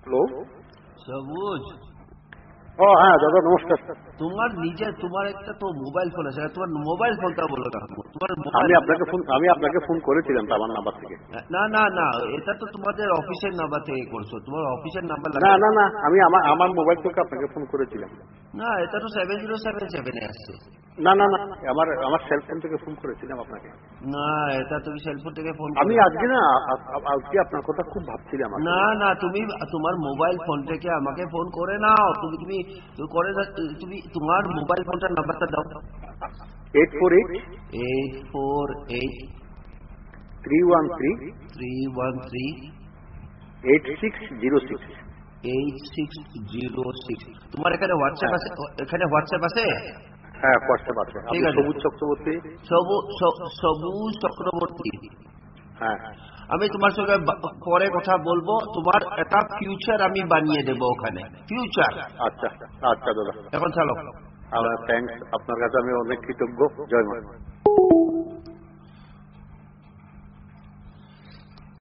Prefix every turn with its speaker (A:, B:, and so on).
A: Hello,
B: সবুজ।
A: ও হ্যাঁ দাদা নমস্কার।
B: তোমার একটা তো মোবাইল ফোন আছে, তোমার মোবাইল ফোনটা বলো না। তোমার
A: আমি আপনাকে ফোন করেছিলাম তো আমার নাম্বার থেকে।
B: না না না, এটা তো তোমাদের অফিসের নাম্বার থেকে করছো, তোমার অফিসের নাম্বার
A: না না না, আমি আমার মোবাইল থেকে আপনাকে ফোন করেছিলাম।
B: না, এটা তো 7077 আসছে।
A: না না না, আমার সেলফোন থেকে ফোন করেছিলাম আপনাকে।
B: না, এটা তুমি সেলফোন থেকে ফোন
A: আমি আজকে আপনার কথা খুব ভাবছিলাম।
B: না না, তুমি তোমার মোবাইল ফোন থেকে আমাকে ফোন করে নাও। তুমি করে তুমি তোমার মোবাইল ফোনটার নাম্বারটা দাও।
A: 848-313-8606।
B: তোমার এখানে হোয়াটসঅ্যাপ আছে?
A: হ্যাঁ হোয়াটসঅ্যাপ আছে।
B: ঠিক আছে, সবুজ চক্রবর্তী।
A: হ্যাঁ,
B: আমি তোমার সঙ্গে পরে কথা বলবো। তোমার একটা ফিউচার আমি বানিয়ে দেবো ওখানে, ফিউচার।
A: আচ্ছা আচ্ছা দাদা,
B: এখন চলো।
A: থ্যাংকস, আপনার কাছে আমি অনেক কৃতজ্ঞ। জয় মা।